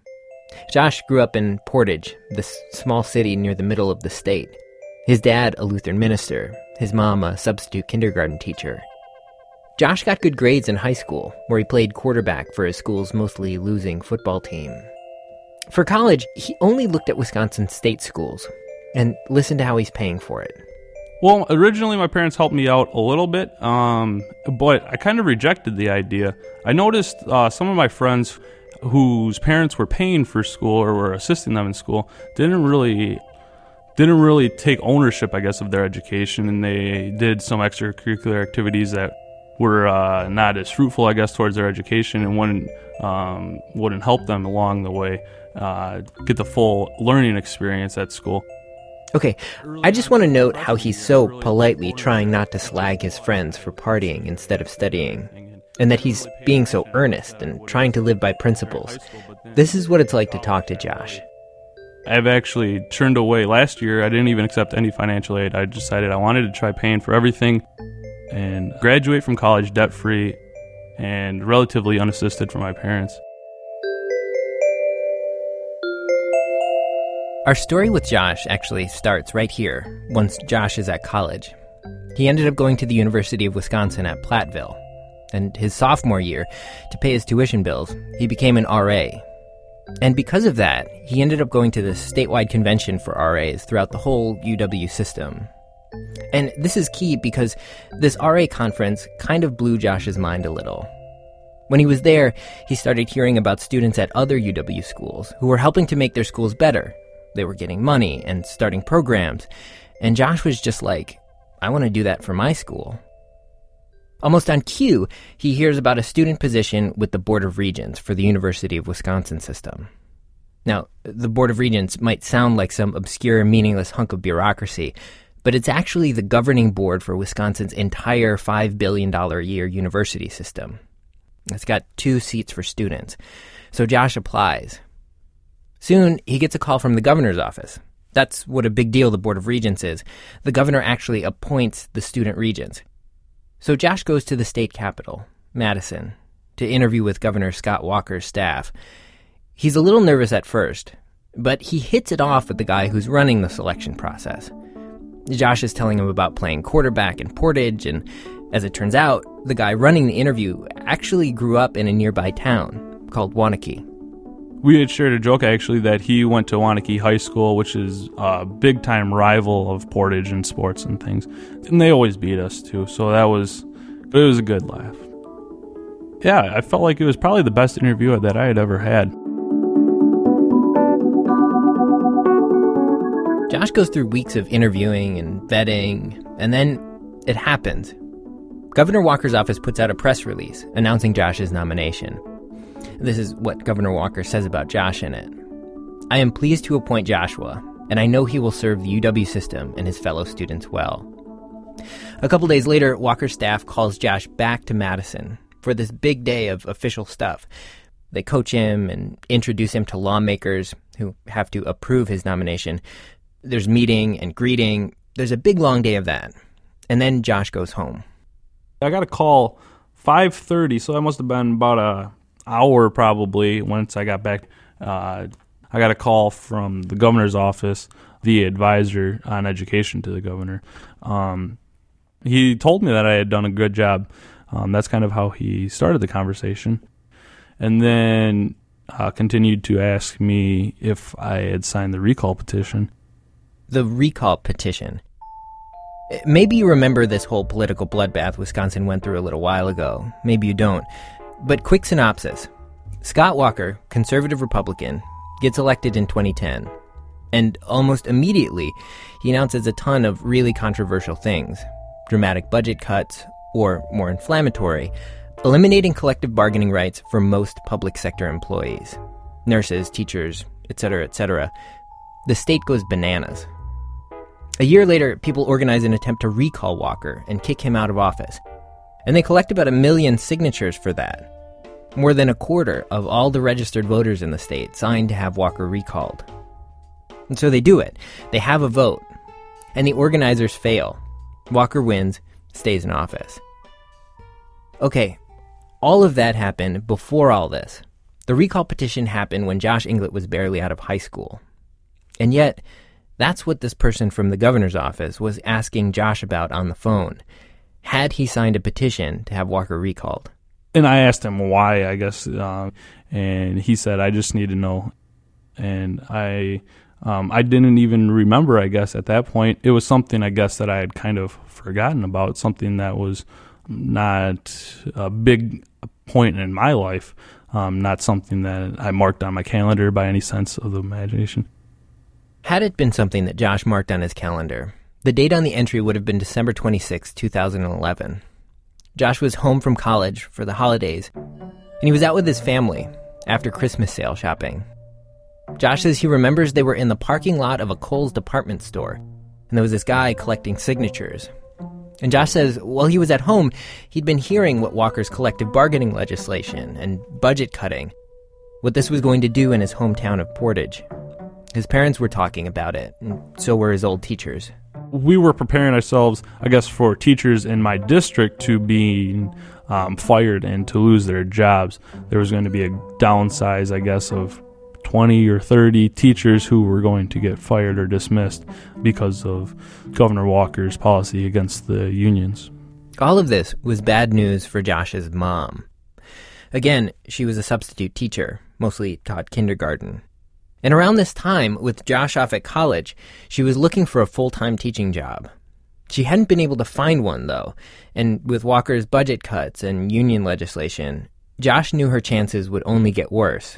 Josh grew up in Portage, this small city near the middle of the state. His dad, a Lutheran minister, his mom, a substitute kindergarten teacher. Josh got good grades in high school, where he played quarterback for his school's mostly losing football team. For college, he only looked at Wisconsin state schools, and listened to how he's paying for it. Well, originally my parents helped me out a little bit, um, but I kind of rejected the idea. I noticed uh, some of my friends whose parents were paying for school or were assisting them in school didn't really didn't really take ownership, I guess, of their education, and they did some extracurricular activities that were uh, not as fruitful, I guess, towards their education and wouldn't um, wouldn't help them along the way uh, get the full learning experience at school. Okay, I just want to note how he's so politely trying not to slag his friends for partying instead of studying, and that he's being so earnest and trying to live by principles. This is what it's like to talk to Josh. I've actually turned away. Last year, I didn't even accept any financial aid. I decided I wanted to try paying for everything and graduate from college debt-free and relatively unassisted from my parents. Our story with Josh actually starts right here, once Josh is at college. He ended up going to the University of Wisconsin at Platteville, and his sophomore year, to pay his tuition bills, he became an R A. And because of that, he ended up going to the statewide convention for R As throughout the whole U W system. And this is key because this R A conference kind of blew Josh's mind a little. When he was there, he started hearing about students at other U W schools who were helping to make their schools better. They were getting money and starting programs. And Josh was just like, I want to do that for my school. Almost on cue, he hears about a student position with the Board of Regents for the University of Wisconsin system. Now, the Board of Regents might sound like some obscure, meaningless hunk of bureaucracy, but it's actually the governing board for Wisconsin's entire five billion dollars a year university system. It's got two seats for students. So Josh applies. Soon, he gets a call from the governor's office. That's what a big deal the Board of Regents is. The governor actually appoints the student regents. So Josh goes to the state capitol, Madison, to interview with Governor Scott Walker's staff. He's a little nervous at first, but he hits it off with the guy who's running the selection process. Josh is telling him about playing quarterback in Portage, and as it turns out, the guy running the interview actually grew up in a nearby town called Waunakee. We had shared a joke, actually, that he went to Waunakee High School, which is a big-time rival of Portage in sports and things. And they always beat us, too, so that was, but it was a good laugh. Yeah, I felt like it was probably the best interview that I had ever had. Josh goes through weeks of interviewing and vetting, and then it happens. Governor Walker's office puts out a press release announcing Josh's nomination. This is what Governor Walker says about Josh in it. I am pleased to appoint Joshua, and I know he will serve the U W system and his fellow students well. A couple days later, Walker's staff calls Josh back to Madison for this big day of official stuff. They coach him and introduce him to lawmakers who have to approve his nomination. There's meeting and greeting. There's a big long day of that. And then Josh goes home. I got a call five thirty, so that must have been about a hour probably once I got back. Uh, I got a call from the governor's office, the advisor on education to the governor. Um, he told me that I had done a good job. Um, that's kind of how he started the conversation. And then uh, continued to ask me if I had signed the recall petition. The recall petition. Maybe you remember this whole political bloodbath Wisconsin went through a little while ago. Maybe you don't. But quick synopsis. Scott Walker, conservative Republican, gets elected in twenty ten. And almost immediately, he announces a ton of really controversial things. Dramatic budget cuts, or more inflammatory, eliminating collective bargaining rights for most public sector employees. Nurses, teachers, et cetera, et cetera. The state goes bananas. A year later, people organize an attempt to recall Walker and kick him out of office. And they collect about a million signatures for that. More than a quarter of all the registered voters in the state signed to have Walker recalled. And so they do it. They have a vote. And the organizers fail. Walker wins, stays in office. Okay, all of that happened before all this. The recall petition happened when Josh Inglet was barely out of high school. And yet, that's what this person from the governor's office was asking Josh about on the phone. Had he signed a petition to have Walker recalled? And I asked him why, I guess, uh, and he said, I just need to know. And I um, I didn't even remember, I guess, at that point. It was something, I guess, that I had kind of forgotten about, something that was not a big point in my life, um, not something that I marked on my calendar by any sense of the imagination. Had it been something that Josh marked on his calendar, the date on the entry would have been December twenty-sixth, two thousand eleven. Josh was home from college for the holidays, and he was out with his family after Christmas sale shopping. Josh says he remembers they were in the parking lot of a Kohl's department store, and there was this guy collecting signatures. And Josh says while he was at home, he'd been hearing what Walker's collective bargaining legislation and budget cutting, what this was going to do in his hometown of Portage. His parents were talking about it, and so were his old teachers. We were preparing ourselves, I guess, for teachers in my district to be um, fired and to lose their jobs. There was going to be a downsize, I guess, of twenty or thirty teachers who were going to get fired or dismissed because of Governor Walker's policy against the unions. All of this was bad news for Josh's mom. Again, she was a substitute teacher, mostly taught kindergarten. And around this time, with Josh off at college, she was looking for a full-time teaching job. She hadn't been able to find one, though, and with Walker's budget cuts and union legislation, Josh knew her chances would only get worse.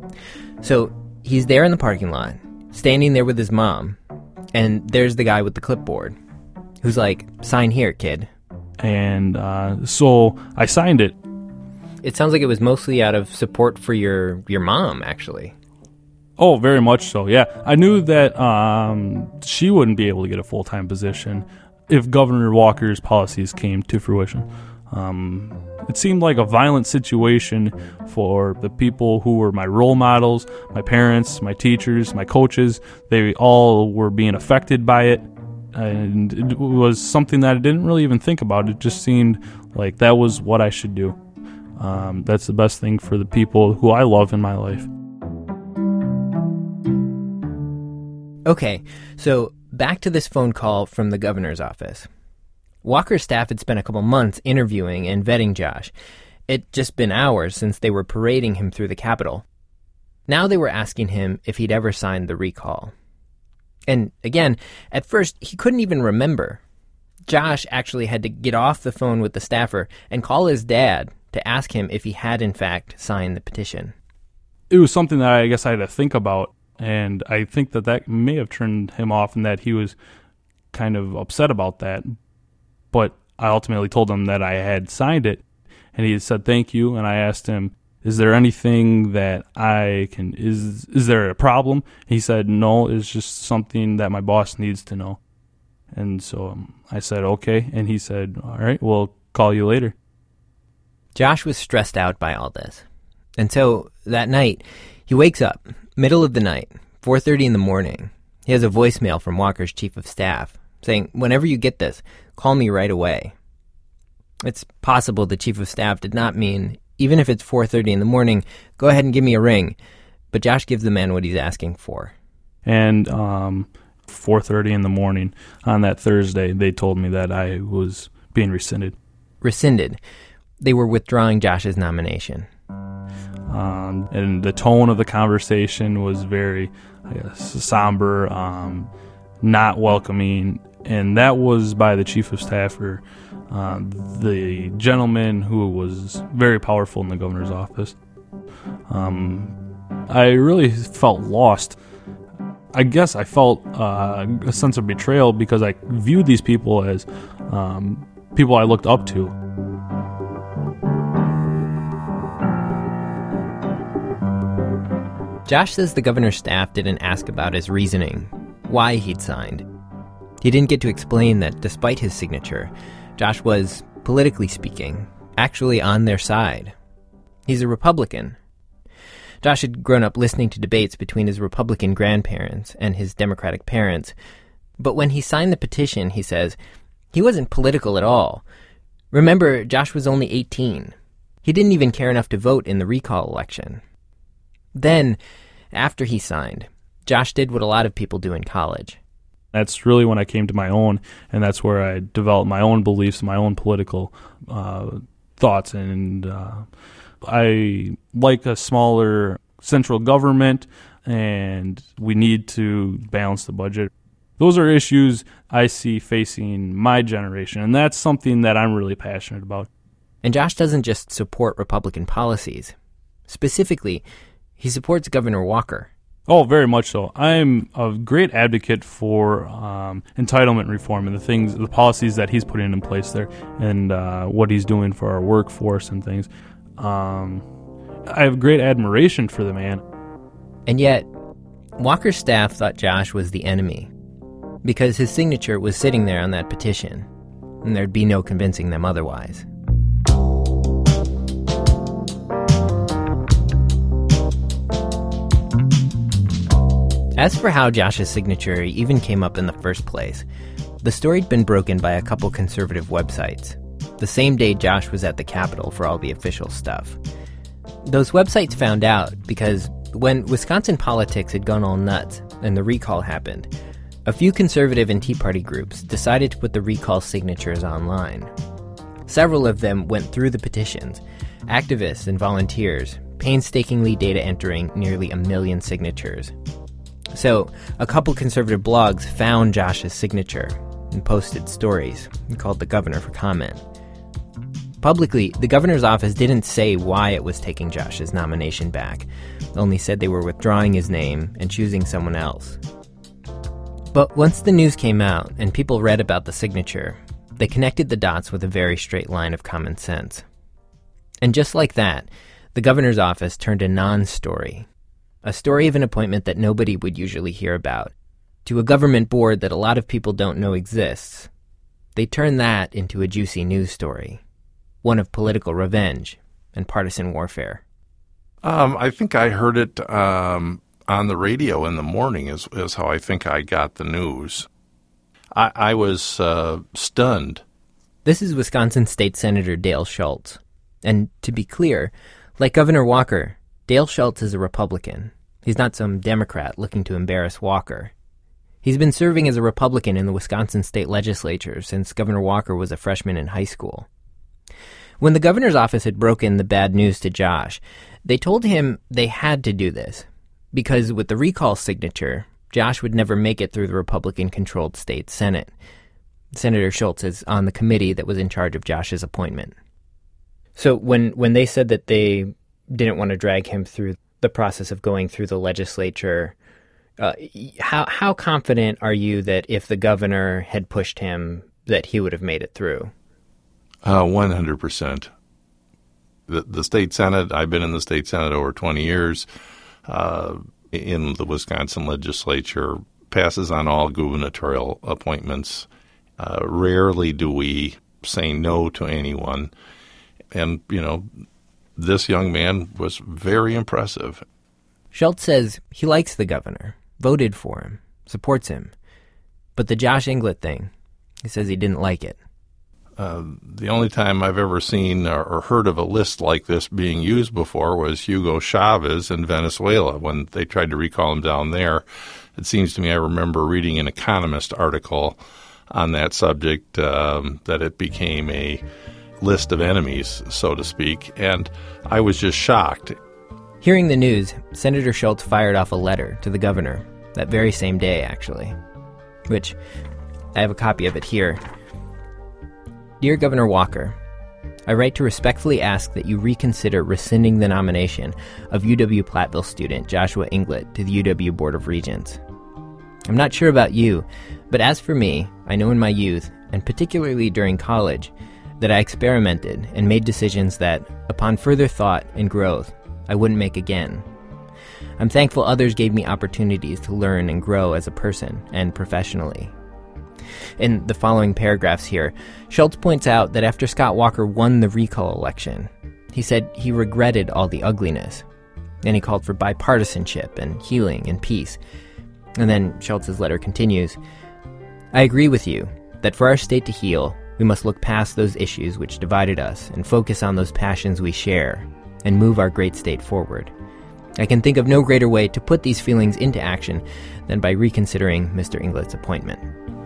So he's there in the parking lot, standing there with his mom, and there's the guy with the clipboard, who's like, sign here, kid. And uh, so I signed it. It sounds like it was mostly out of support for your, your mom, actually. Oh, very much so, yeah. I knew that um, she wouldn't be able to get a full-time position if Governor Walker's policies came to fruition. Um, it seemed like a violent situation for the people who were my role models, my parents, my teachers, my coaches. They all were being affected by it, and it was something that I didn't really even think about. It just seemed like that was what I should do. Um, that's the best thing for the people who I love in my life. Okay, so back to this phone call from the governor's office. Walker's staff had spent a couple months interviewing and vetting Josh. It'd just been hours since they were parading him through the Capitol. Now they were asking him if he'd ever signed the recall. And again, at first, he couldn't even remember. Josh actually had to get off the phone with the staffer and call his dad to ask him if he had in fact signed the petition. It was something that I guess I had to think about. And I think that that may have turned him off and that he was kind of upset about that. But I ultimately told him that I had signed it, and he had said thank you. And I asked him, is there anything that I can, is is there a problem? He said, no, it's just something that my boss needs to know. And so um, I said, okay. And he said, all right, we'll call you later. Josh was stressed out by all this. And so that night, he wakes up, middle of the night, four thirty in the morning. He has a voicemail from Walker's chief of staff saying, whenever you get this, call me right away. It's possible the chief of staff did not mean, even if it's four thirty in the morning, go ahead and give me a ring. But Josh gives the man what he's asking for. And um, four thirty in the morning on that Thursday, they told me that I was being rescinded. Rescinded. They were withdrawing Josh's nomination. Um, and the tone of the conversation was very, I guess, somber, um, not welcoming. And that was by the chief of staff, or uh, the gentleman who was very powerful in the governor's office. Um, I really felt lost. I guess I felt uh, a sense of betrayal because I viewed these people as um, people I looked up to. Josh says the governor's staff didn't ask about his reasoning, why he'd signed. He didn't get to explain that despite his signature, Josh was, politically speaking, actually on their side. He's a Republican. Josh had grown up listening to debates between his Republican grandparents and his Democratic parents, but when he signed the petition, he says, he wasn't political at all. Remember, Josh was only eighteen. He didn't even care enough to vote in the recall election. Then, after he signed, Josh did what a lot of people do in college. That's really when I came to my own, and that's where I developed my own beliefs, my own political uh, thoughts. And uh, I like a smaller central government, and we need to balance the budget. Those are issues I see facing my generation, and that's something that I'm really passionate about. And Josh doesn't just support Republican policies. Specifically, he supports Governor Walker. Oh, very much so. I'm a great advocate for um, entitlement reform and the things, the policies that he's putting in place there, and uh, what he's doing for our workforce and things. Um, I have great admiration for the man. And yet, Walker's staff thought Josh was the enemy because his signature was sitting there on that petition, and there'd be no convincing them otherwise. As for how Josh's signature even came up in the first place, the story'd been broken by a couple conservative websites, the same day Josh was at the Capitol for all the official stuff. Those websites found out because when Wisconsin politics had gone all nuts and the recall happened, a few conservative and Tea Party groups decided to put the recall signatures online. Several of them went through the petitions, activists and volunteers, painstakingly data entering nearly a million signatures. So, a couple conservative blogs found Josh's signature and posted stories and called the governor for comment. Publicly, the governor's office didn't say why it was taking Josh's nomination back, only said they were withdrawing his name and choosing someone else. But once the news came out and people read about the signature, they connected the dots with a very straight line of common sense. And just like that, the governor's office turned a non-story, a story of an appointment that nobody would usually hear about, to a government board that a lot of people don't know exists. They turned that into a juicy news story, one of political revenge and partisan warfare. Um, I think I heard it um, on the radio in the morning is, is how I think I got the news. I, I was uh, stunned. This is Wisconsin State Senator Dale Schultz. And to be clear, like Governor Walker, Dale Schultz is a Republican. He's not some Democrat looking to embarrass Walker. He's been serving as a Republican in the Wisconsin state legislature since Governor Walker was a freshman in high school. When the governor's office had broken the bad news to Josh, they told him they had to do this, because with the recall signature, Josh would never make it through the Republican-controlled state Senate. Senator Schultz is on the committee that was in charge of Josh's appointment. So when, when they said that they didn't want to drag him through the process of going through the legislature, uh, how how confident are you that if the governor had pushed him, that he would have made it through? Uh, one hundred percent. The, the state Senate, I've been in the state Senate over twenty years, uh, in the Wisconsin legislature, passes on all gubernatorial appointments. Uh, rarely do we say no to anyone. And, you know, this young man was very impressive. Schultz says he likes the governor, voted for him, supports him. But the Josh Englert thing, he says he didn't like it. Uh, the only time I've ever seen or, or heard of a list like this being used before was Hugo Chavez in Venezuela when they tried to recall him down there. It seems to me I remember reading an Economist article on that subject, um, that it became a list of enemies, so to speak, and I was just shocked. Hearing the news, Senator Schultz fired off a letter to the governor, that very same day, actually, which I have a copy of it here. Dear Governor Walker, I write to respectfully ask that you reconsider rescinding the nomination of U W-Platteville student Joshua Englert to the U W Board of Regents. I'm not sure about you, but as for me, I know in my youth, and particularly during college, that I experimented and made decisions that, upon further thought and growth, I wouldn't make again. I'm thankful others gave me opportunities to learn and grow as a person and professionally. In the following paragraphs here, Schultz points out that after Scott Walker won the recall election, he said he regretted all the ugliness, and he called for bipartisanship and healing and peace. And then Schultz's letter continues, I agree with you that for our state to heal, we must look past those issues which divided us and focus on those passions we share and move our great state forward. I can think of no greater way to put these feelings into action than by reconsidering Mister Inglett's appointment.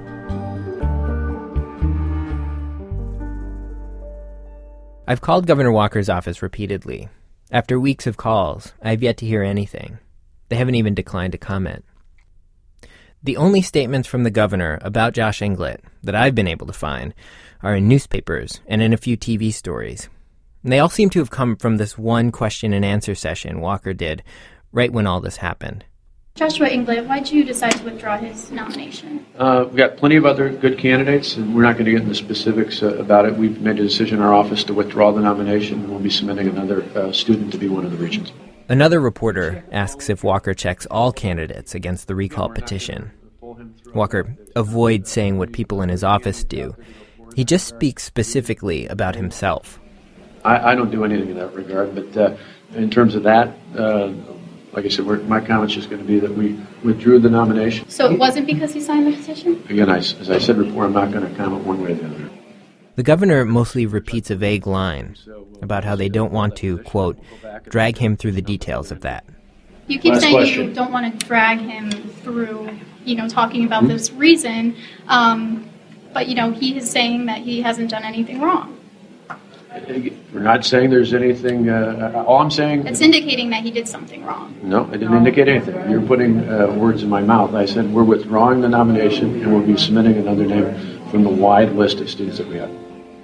I've called Governor Walker's office repeatedly. After weeks of calls, I have yet to hear anything. They haven't even declined to comment. The only statements from the governor about Josh Inglett that I've been able to find are in newspapers and in a few T V stories. And they all seem to have come from this one question and answer session Walker did right when all this happened. Joshua Inglett, why did you decide to withdraw his nomination? Uh, we've got plenty of other good candidates, and we're not going to get into specifics uh, about it. We've made a decision in our office to withdraw the nomination, and we'll be submitting another uh, student to be one of the regents. Another reporter asks if Walker checks all candidates against the recall petition. Walker avoids saying what people in his office do. He just speaks specifically about himself. I, I don't do anything in that regard, but uh, in terms of that, uh, like I said, we're, my comment's just going to be that we withdrew the nomination. So it wasn't because he signed the petition? Again, I, as I said before, I'm not going to comment one way or the other. The governor mostly repeats a vague line about how they don't want to, quote, drag him through the details of that. You keep Last saying question. you don't want to drag him through, you know, talking about mm-hmm. this reason, um, but, you know, he is saying that he hasn't done anything wrong. We're not saying there's anything, uh, all I'm saying... It's indicating that he did something wrong. No, it didn't indicate anything. You're putting uh, words in my mouth. I said we're withdrawing the nomination and we'll be submitting another name from the wide list of students that we have.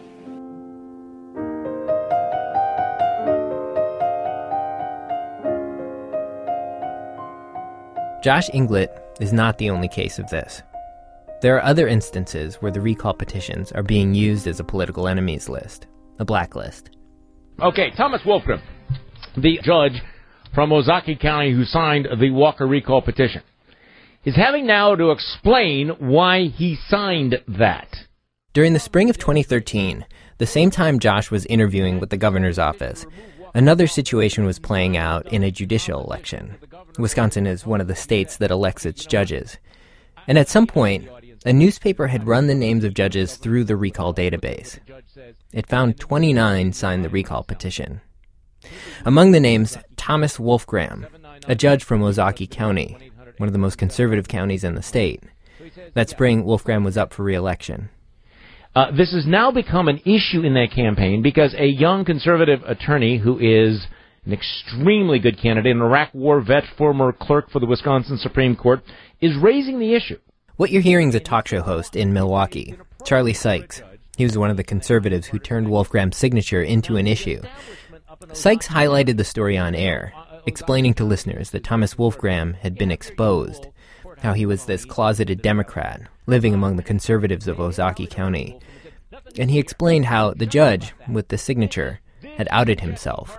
Josh Inglett is not the only case of this. There are other instances where the recall petitions are being used as a political enemies list, a blacklist. Okay, Thomas Wolfgram, the judge from Ozaukee County who signed the Walker recall petition, is having now to explain why he signed that. During the spring of twenty thirteen, the same time Josh was interviewing with the governor's office, another situation was playing out in a judicial election. Wisconsin is one of the states that elects its judges. And at some point, a newspaper had run the names of judges through the recall database. It found twenty-nine signed the recall petition. Among the names, Thomas Wolfgram, a judge from Ozaukee County, one of the most conservative counties in the state. That spring, Wolfgram was up for re-election. Uh, this has now become an issue in that campaign because a young conservative attorney who is an extremely good candidate, an Iraq War vet, former clerk for the Wisconsin Supreme Court, is raising the issue. What you're hearing is a talk show host in Milwaukee, Charlie Sykes. He was one of the conservatives who turned Wolfgram's signature into an issue. Sykes highlighted the story on air, explaining to listeners that Thomas Wolfgram had been exposed, how he was this closeted Democrat living among the conservatives of Ozaukee County. And he explained how the judge, with the signature, had outed himself.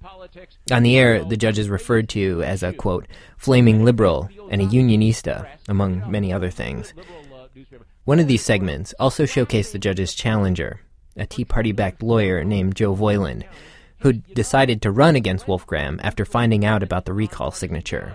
On the air, the judge is referred to as a, quote, flaming liberal and a unionista, among many other things. One of these segments also showcased the judge's challenger, a Tea Party-backed lawyer named Joe Voiland, who decided to run against Wolfgram after finding out about the recall signature.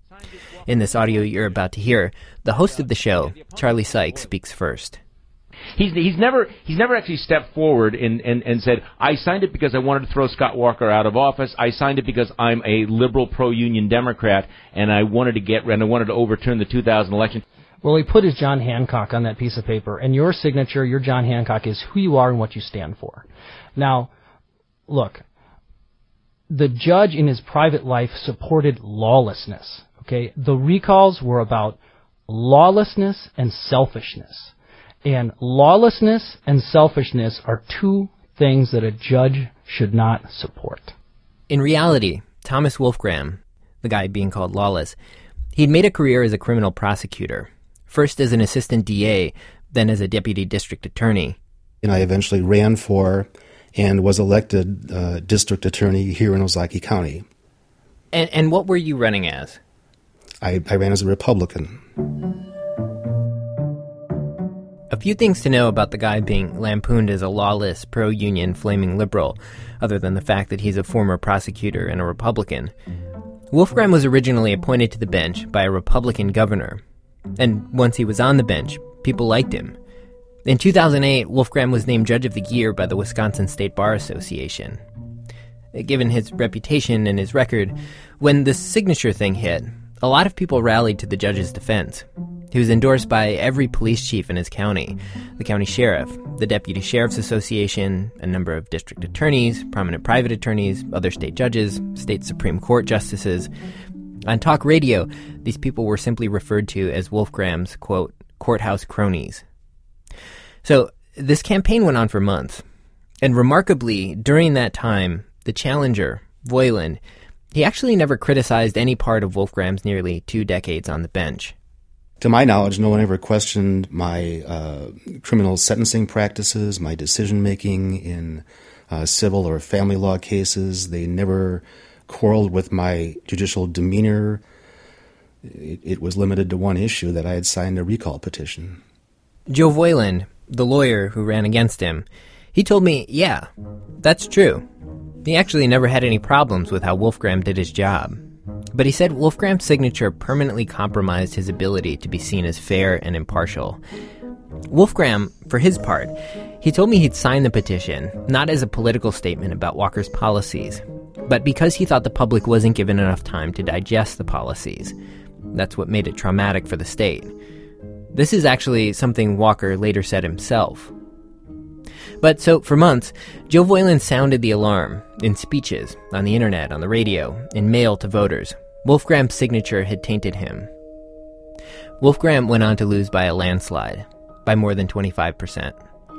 In this audio you're about to hear, the host of the show, Charlie Sykes, speaks first. He's he's never he's never actually stepped forward and, and, and said, I signed it because I wanted to throw Scott Walker out of office. I signed it because I'm a liberal pro-union Democrat and I wanted to get and I wanted to overturn the two thousand election. Well, he put his John Hancock on that piece of paper, and your signature, your John Hancock, is who you are and what you stand for. Now, look, the judge in his private life supported lawlessness. Okay, the recalls were about lawlessness and selfishness. And lawlessness and selfishness are two things that a judge should not support. In reality, Thomas Wolfgram, the guy being called lawless, he'd made a career as a criminal prosecutor, first as an assistant D A, then as a deputy district attorney. And I eventually ran for and was elected uh, district attorney here in Ozaukee County. And, and what were you running as? I, I ran as a Republican. A few things to know about the guy being lampooned as a lawless, pro-union, flaming liberal, other than the fact that he's a former prosecutor and a Republican. Wolfgram was originally appointed to the bench by a Republican governor, and once he was on the bench, people liked him. In two thousand eight, Wolfgram was named Judge of the Year by the Wisconsin State Bar Association. given his reputation and his record. When the signature thing hit, a lot of people rallied to the judge's defense. He was endorsed by every police chief in his county, the county sheriff, the Deputy Sheriff's Association, a number of district attorneys, prominent private attorneys, other state judges, state Supreme Court justices. On talk radio, these people were simply referred to as Wolf Graham's, quote, courthouse cronies. So this campaign went on for months. And remarkably, during that time, the challenger, Voiland, he actually never criticized any part of Wolf Graham's nearly two decades on the bench. To my knowledge, no one ever questioned my uh, criminal sentencing practices, my decision-making in uh, civil or family law cases. They never quarreled with my judicial demeanor. It, it was limited to one issue, that I had signed a recall petition. Joe Voiland, the lawyer who ran against him, he told me, yeah, that's true. He actually never had any problems with how Wolf Graham did his job. But he said Wolf Graham's signature permanently compromised his ability to be seen as fair and impartial. Wolf Graham, for his part, he told me he'd signed the petition, not as a political statement about Walker's policies, but because he thought the public wasn't given enough time to digest the policies. That's what made it traumatic for the state. This is actually something Walker later said himself. But so, for months, Joe Voiland sounded the alarm in speeches, on the internet, on the radio, in mail to voters. Wolf Graham's signature had tainted him. Wolf Graham went on to lose by a landslide, by more than twenty-five percent.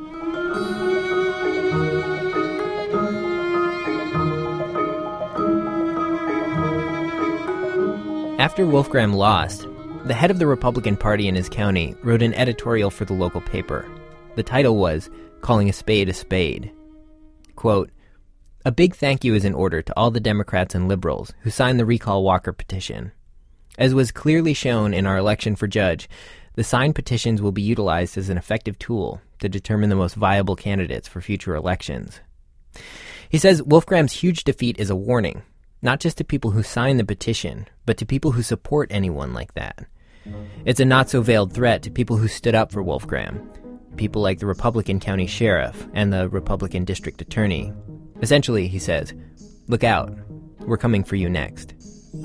After Wolf Graham lost, the head of the Republican Party in his county wrote an editorial for the local paper. The title was Calling a Spade a Spade. Quote, "A big thank you is in order to all the Democrats and liberals who signed the Recall Walker petition. As was clearly shown in our election for judge, the signed petitions will be utilized as an effective tool to determine the most viable candidates for future elections." He says Wolf Graham's huge defeat is a warning, not just to people who signed the petition, but to people who support anyone like that. It's a not-so-veiled threat to people who stood up for Wolf Graham, people like the Republican county sheriff and the Republican district attorney. Essentially, he says, look out, we're coming for you next.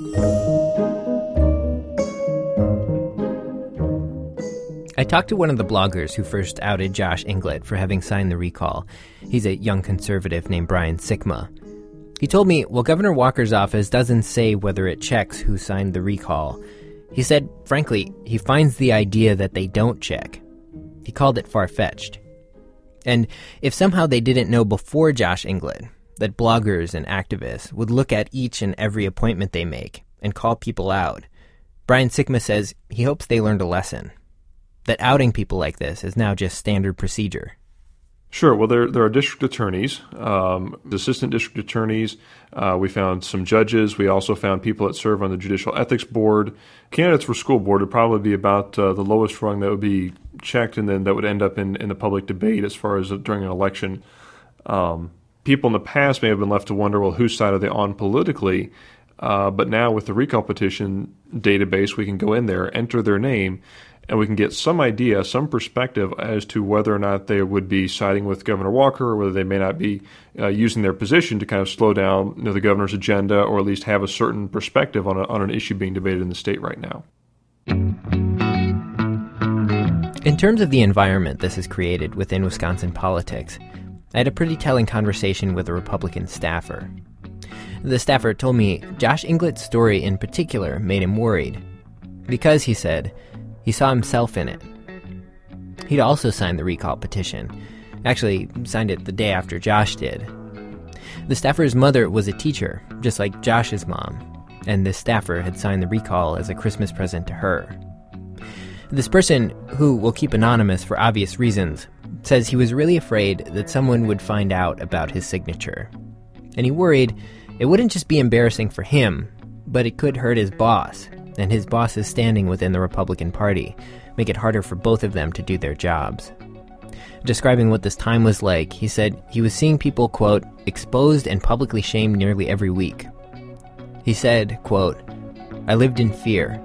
I talked to one of the bloggers who first outed Josh Englert for having signed the recall. He's a young conservative named Brian Sikma. He told me, well, Governor Walker's office doesn't say whether it checks who signed the recall. He said, frankly, he finds the idea that they don't check. He called it far-fetched. And if somehow they didn't know before Josh Englert that bloggers and activists would look at each and every appointment they make and call people out, Brian Sikma says he hopes they learned a lesson, that outing people like this is now just standard procedure. Sure. Well, there there are district attorneys, um, assistant district attorneys. Uh, we found some judges. We also found people that serve on the Judicial Ethics Board. Candidates for school board would probably be about uh, the lowest rung that would be checked, and then that would end up in, in the public debate as far as during an election. Um, people in the past may have been left to wonder, well, whose side are they on politically? Uh, but now with the recall petition database, we can go in there, enter their name, and we can get some idea, some perspective as to whether or not they would be siding with Governor Walker, or whether they may not be uh, using their position to kind of slow down, you know, the governor's agenda, or at least have a certain perspective on, a, on an issue being debated in the state right now. In terms of the environment this has created within Wisconsin politics, I had a pretty telling conversation with a Republican staffer. The staffer told me Josh Englert's story in particular made him worried, because, he said, he saw himself in it. He'd also signed the recall petition. Actually, signed it the day after Josh did. The staffer's mother was a teacher, just like Josh's mom, and this staffer had signed the recall as a Christmas present to her. This person, who will keep anonymous for obvious reasons, says he was really afraid that someone would find out about his signature. And he worried it wouldn't just be embarrassing for him, but it could hurt his boss, and his boss's standing within the Republican Party, make it harder for both of them to do their jobs. Describing what this time was like, he said he was seeing people, quote, exposed and publicly shamed nearly every week. He said, quote, I lived in fear.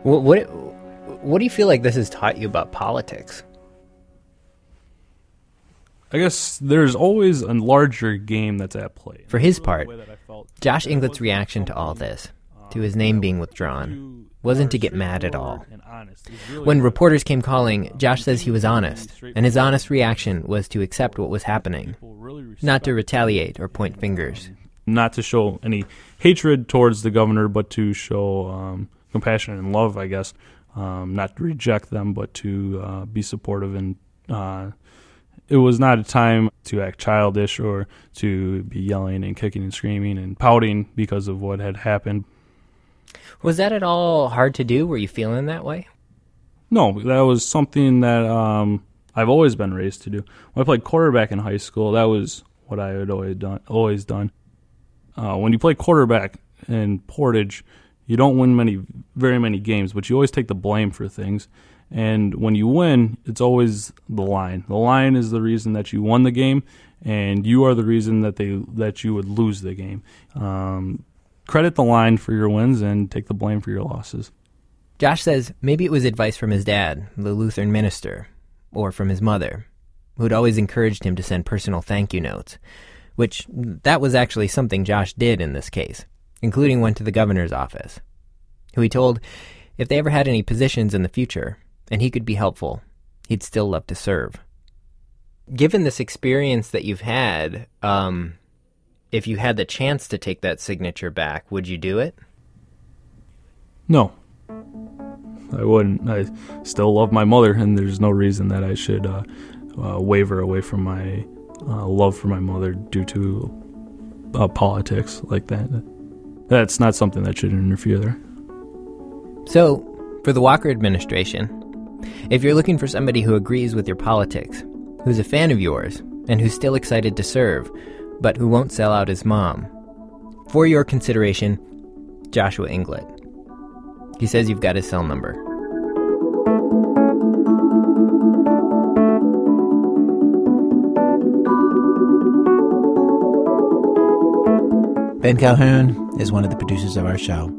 What, what what do you feel like this has taught you about politics? I guess there's always a larger game that's at play. For his part, Josh Inglett's reaction to all this, to his name being withdrawn, wasn't to get mad at all. When reporters came calling, Josh says he was honest, and his honest reaction was to accept what was happening, not to retaliate or point fingers. Not to show any hatred towards the governor, but to show um, compassion and love, I guess. Um, not to reject them, but to uh, be supportive. And uh, it was not a time to act childish or to be yelling and kicking and screaming and pouting because of what had happened. Was that at all hard to do? Were you feeling that way? No, that was something that um, I've always been raised to do. When I played quarterback in high school, that was what I had always done. Always done. Uh, when you play quarterback in Portage, you don't win many, very many games, but you always take the blame for things. And when you win, it's always the line. The line is the reason that you won the game, and you are the reason that they that you would lose the game. Um, credit the line for your wins and take the blame for your losses. Josh says maybe it was advice from his dad, the Lutheran minister, or from his mother, who'd always encouraged him to send personal thank you notes, which that was actually something Josh did in this case, including one to the governor's office, who he told if they ever had any positions in the future and he could be helpful, he'd still love to serve. Given this experience that you've had, um, if you had the chance to take that signature back, would you do it? No. I wouldn't. I still love my mother, and there's no reason that I should uh, uh, waver away from my uh, love for my mother due to uh, politics like that. That's not something that should interfere there. So, for the Walker administration, if you're looking for somebody who agrees with your politics, who's a fan of yours, and who's still excited to serve, but who won't sell out his mom, for your consideration, Joshua Inglet. He says you've got his cell number. Ben Calhoun is one of the producers of our show.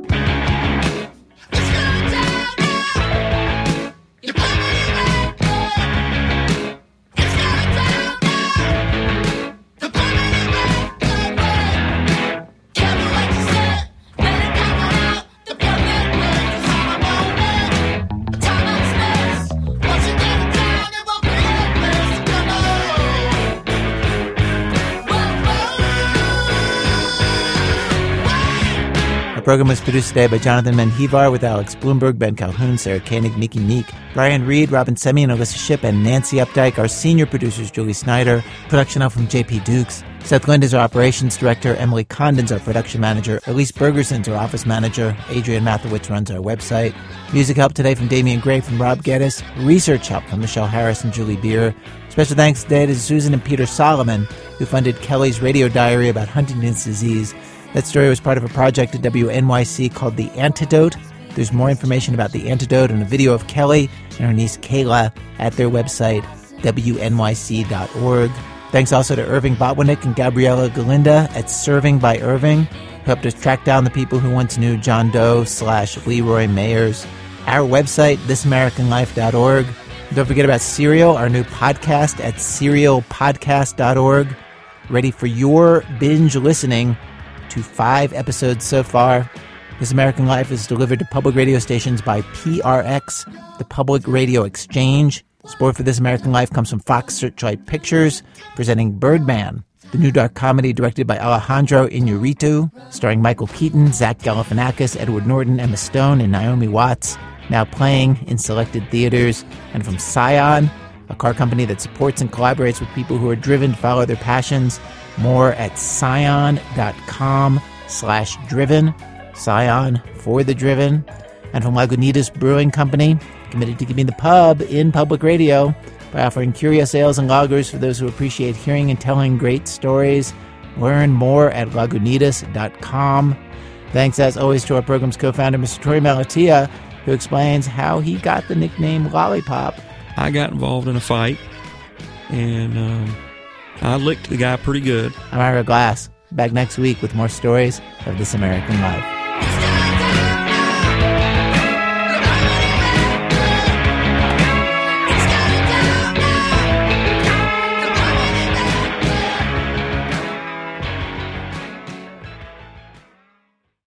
The program was produced today by Jonathan Menjivar with Alex Bloomberg, Ben Calhoun, Sarah Koenig, Nikki Meek, Brian Reed, Robin Semi, and Alyssa Shipp, and Nancy Updike. Our senior producers, Julie Snyder. Production help from J P Dukes. Seth Lind is our operations director. Emily Condon's our production manager. Elise Bergerson's our office manager. Adrian Mathewitz runs our website. Music help today from Damian Gray, from Rob Geddes. Research help from Michelle Harris and Julie Beer. Special thanks today to Susan and Peter Solomon, who funded Kelly's radio diary about Huntington's disease. That story was part of a project at W N Y C called The Antidote. There's more information about The Antidote and a video of Kelly and her niece Kayla at their website, W N Y C dot org. Thanks also to Irving Botwinick and Gabriela Galinda at Serving by Irving, who helped us track down the people who once knew John Doe slash Leroy Mayers. Our website, this american life dot org. Don't forget about Serial, our new podcast at serial podcast dot org. Ready for your binge listening to five episodes so far. This American Life is delivered to public radio stations by P R X, the Public Radio Exchange. Support for This American Life comes from Fox Searchlight Pictures, presenting Birdman, the new dark comedy directed by Alejandro Iñárritu, starring Michael Keaton, Zach Galifianakis, Edward Norton, Emma Stone, and Naomi Watts, now playing in selected theaters. And from Scion, a car company that supports and collaborates with people who are driven to follow their passions. More at scion.com slash driven. Scion for the driven. And from Lagunitas Brewing Company, committed to keeping the pub in public radio by offering curious ales and lagers for those who appreciate hearing and telling great stories. Learn more at lagunitas dot com. Thanks, as always, to our program's co-founder, Mister Torey Malatia, who explains how he got the nickname Lollipop. I got involved in a fight, and um, I licked the guy pretty good. I'm Ira Glass, back next week with more stories of This American Life.